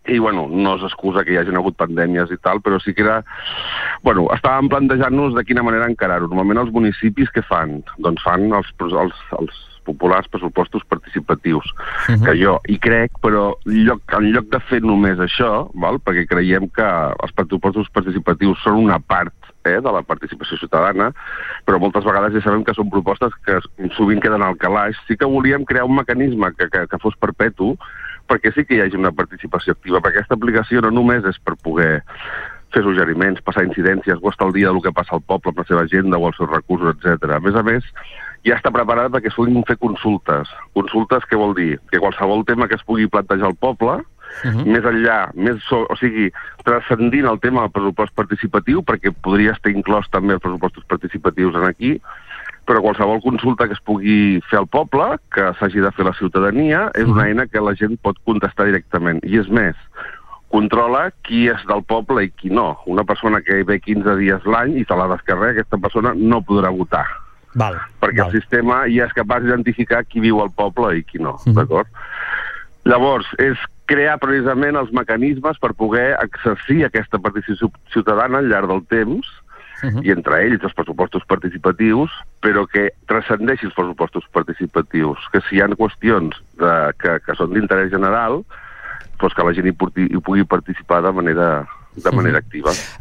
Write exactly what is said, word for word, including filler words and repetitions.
i, bueno, no és excusa que hi hagin hagut pandèmies i tal, però sí que era... Bueno, estàvem plantejant-nos de quina manera encarar-ho. Normalment els municipis què fan? Doncs fan els, els, els populars pressupostos participatius, uh-huh. que jo hi crec, però lloc, en lloc de fer només això, val? Perquè creiem que els pressupostos participatius són una part eh, de la participació ciutadana, però moltes vegades ja sabem que són propostes que sovint queden al calaix. Sí que volíem crear un mecanisme que, que, que fos perpetu, perquè sí que hi hagi una participació activa, perquè aquesta aplicació no només és per poder fer suggeriments, passar incidències o estar al dia del que passa al poble amb la seva agenda o els seus recursos, etcètera. A més a més, ja està preparada perquè es puguin fer consultes. Consultes què vol dir? Que qualsevol tema que es pugui plantejar al poble, uh-huh. més enllà, més so, o sigui, transcendint el tema del pressupost participatiu, perquè podria estar inclòs també els pressupostos participatius en aquí, però qualsevol consulta que es pugui fer al poble, que s'hagi de fer la ciutadania, és una eina que la gent pot contestar directament. I és més, controla qui és del poble i qui no. Una persona que ve quinze dies l'any i se la descarrega, aquesta persona no podrà votar. Val, perquè val. El sistema ja és capaç d'identificar qui viu al poble i qui no, uh-huh. d'acord? Llavors, és crear precisament els mecanismes per poder exercir aquesta participació ciutadana al llarg del temps, uh-huh. i entre ells els pressupostos participatius, però que transcendeixi els pressupostos participatius, que si hi ha qüestions de, que, que són d'interès general, doncs que la gent hi, hi pugui participar de manera, de manera activa.